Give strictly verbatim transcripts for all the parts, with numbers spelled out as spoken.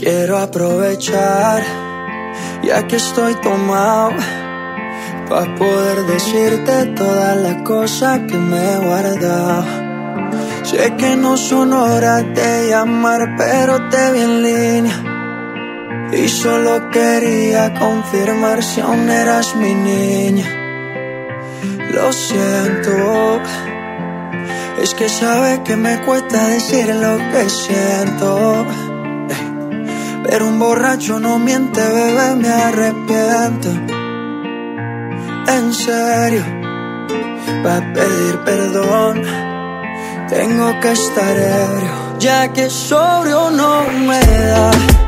Quiero aprovechar, ya que estoy tomado, pa' poder decirte todas las cosas que me he guardado. Sé que no son horas de llamar, pero te vi en línea y solo quería confirmar si aún eras mi niña. Lo siento, es que sabes que me cuesta decir lo que siento, pero un borracho no miente, bebé, me arrepiento. En serio, pa' pedir perdón tengo que estar ebrio, ya que sobrio no me da.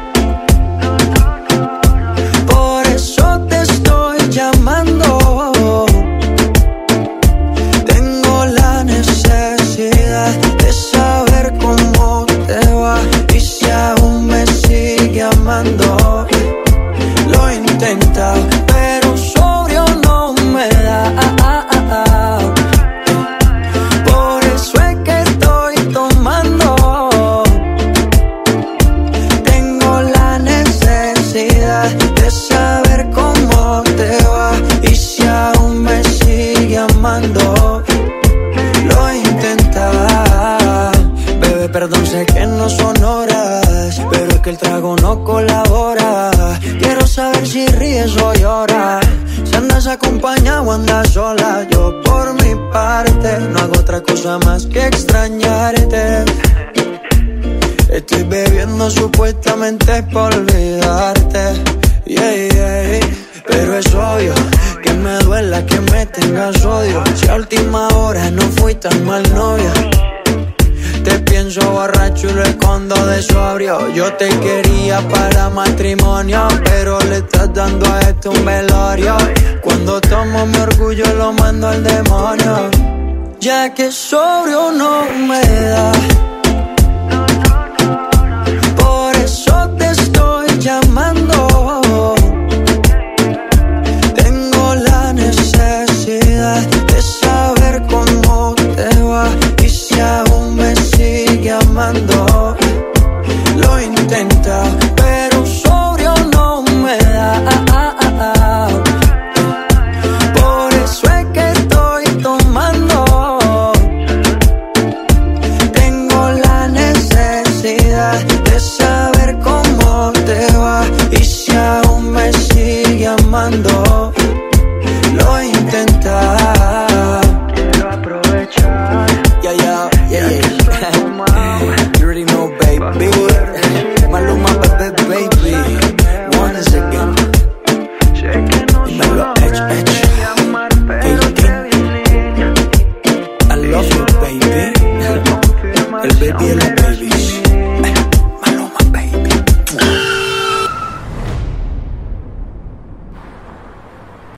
Por eso te estoy llamando. Tengo la necesidad de saber cómo te va y si aún me sigue amando. Lo he intentado, pero sobrio no me da. Por eso es que estoy tomando. Tengo la necesidad de saber cómo te va y si aún me sigue amando. Lo he intentado, bebé, perdón, sé que no son horas, pero es que el trago no colabora. Quiero saber si ríes o lloras, si andas acompañado o andas sola. Yo por mi parte no hago otra cosa más que extrañarte. Estoy bebiendo supuestamente por olvidarte, yeah, yeah. Pero es obvio que me duela que me tengas odio. Si a última hora no fui tan mal novia, te pienso borracho y lo escondo de sobrio. Yo te quería para matrimonio, pero le estás dando a esto un velorio. Cuando tomo mi orgullo lo mando al demonio, ya que sobrio no me da. Por eso te estoy llamando. Tengo la necesidad de saber cómo te va y si aún me sigue amando. Lo he intentado, pero sobrio no me da. Por eso es que estoy tomando. Tengo la necesidad de saber cómo te va y si aún me sigue amando. Lo he intentado. Quiero aprovechar. Yeah, yeah, yeah, yeah. You already know, baby. Maluma, baby, baby. Once again. Dímelo, H, H.